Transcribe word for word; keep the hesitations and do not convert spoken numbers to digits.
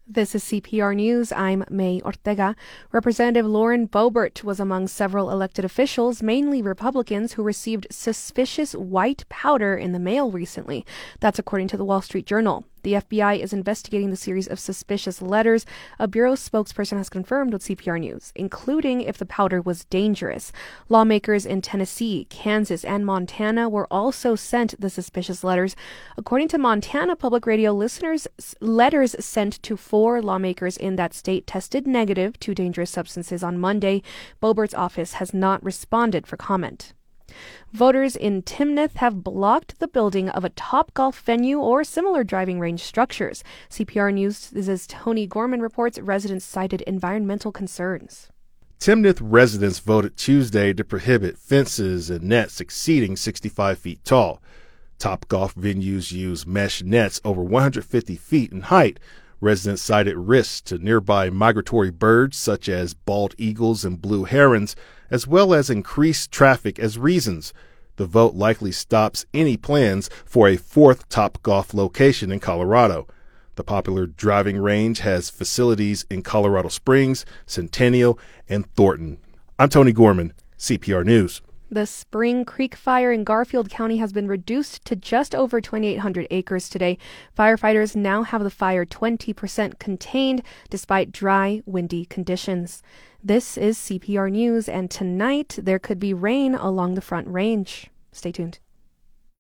This is C P R News. I'm May Ortega. Representative Lauren Boebert was among several elected officials, mainly Republicans, who received suspicious white powder in the mail recently. That's according to the Wall Street Journal. The F B I is investigating the series of suspicious letters, a bureau spokesperson has confirmed with C P R News, including if the powder was dangerous. Lawmakers in Tennessee, Kansas, and Montana were also sent the suspicious letters. According to Montana Public Radio listeners, letters sent to four lawmakers in that state tested negative to dangerous substances on Monday. Boebert's office has not responded for comment. Voters in Timnath have blocked the building of a Topgolf venue or similar driving range structures. C P R News' Tony Gorman reports residents cited environmental concerns. Timnath residents voted Tuesday to prohibit fences and nets exceeding sixty-five feet tall. Topgolf venues use mesh nets over one hundred fifty feet in height. Residents cited risks to nearby migratory birds such as bald eagles and blue herons, as well as increased traffic as reasons. The vote likely stops any plans for a fourth Topgolf location in Colorado. The popular driving range has facilities in Colorado Springs, Centennial, and Thornton. I'm Tony Gorman, C P R News. The Spring Creek fire in Garfield County has been reduced to just over twenty-eight hundred acres today. Firefighters now have the fire twenty percent contained despite dry, windy conditions. This is C P R News, and tonight there could be rain along the Front Range. Stay tuned.